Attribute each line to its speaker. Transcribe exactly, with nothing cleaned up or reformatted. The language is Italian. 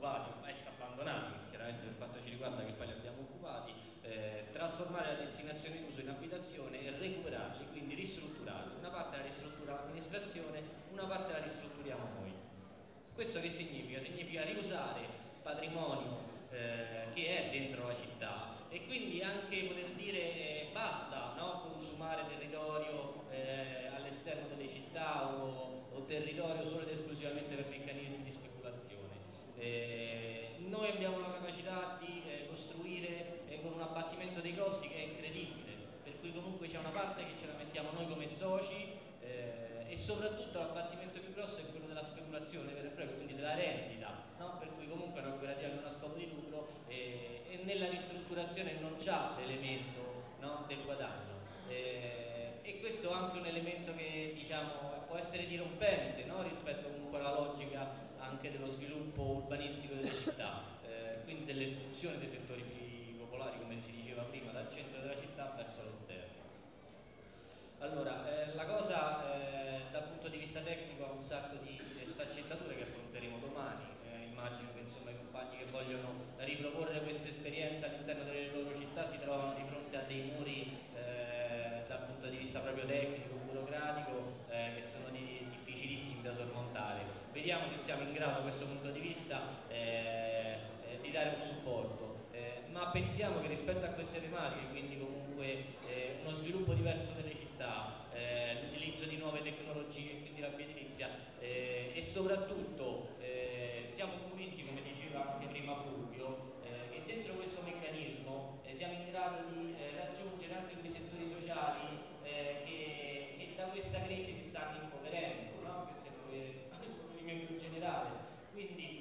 Speaker 1: occupati, ex abbandonati, chiaramente per quanto ci riguarda che poi li abbiamo occupati, eh, trasformare la destinazione d'uso in abitazione e recuperarli, quindi ristrutturarli. Una parte la ristruttura l'amministrazione, una parte la ristrutturiamo noi. Questo che significa? Significa riusare patrimonio eh, che è dentro la città e quindi anche poter dire eh, basta, no? Consumare territorio eh, all'esterno delle città o, o territorio solo ed esclusivamente per meccanismi di speculazione. Eh, noi abbiamo la capacità di eh, costruire eh, con un abbattimento dei costi che è incredibile, per cui comunque c'è una parte che ce la mettiamo noi come soci eh, e soprattutto l'abbattimento più grosso è quello della speculazione vera e propria, quindi della rendita, no? Per cui comunque è una cooperativa che non ha scopo di lucro e, e nella ristrutturazione non c'ha l'elemento, no, del guadagno. Eh, e questo è anche un elemento che diciamo può essere dirompente, no? Rispetto comunque alla logica anche dello sviluppo urbanistico delle città, eh, quindi dell'espulsione dei settori più popolari, come si diceva prima, dal centro della città verso l'esterno. Allora, eh, la cosa eh, dal punto di vista tecnico ha un sacco di sfaccettature che affronteremo domani. Eh, immagino che insomma, i compagni che vogliono riproporre questa esperienza all'interno delle loro città si trovano di fronte a dei muri eh, dal punto di vista proprio tecnico, burocratico, eh, che sono di, difficilissimi da sormontare. Vediamo se siamo in grado da questo punto di vista eh, eh, di dare un supporto. Eh, ma pensiamo che rispetto a queste tematiche, quindi comunque eh, uno sviluppo diverso delle città, eh, l'utilizzo di nuove tecnologie, quindi la edilizia eh, e soprattutto eh, siamo convinti, come diceva anche prima Fulvio, eh, che dentro questo meccanismo eh, siamo in grado di eh, raggiungere anche quei settori sociali eh, che, che da questa crisi si stanno impoverendo, no? Questo è il provvedimento generale. Quindi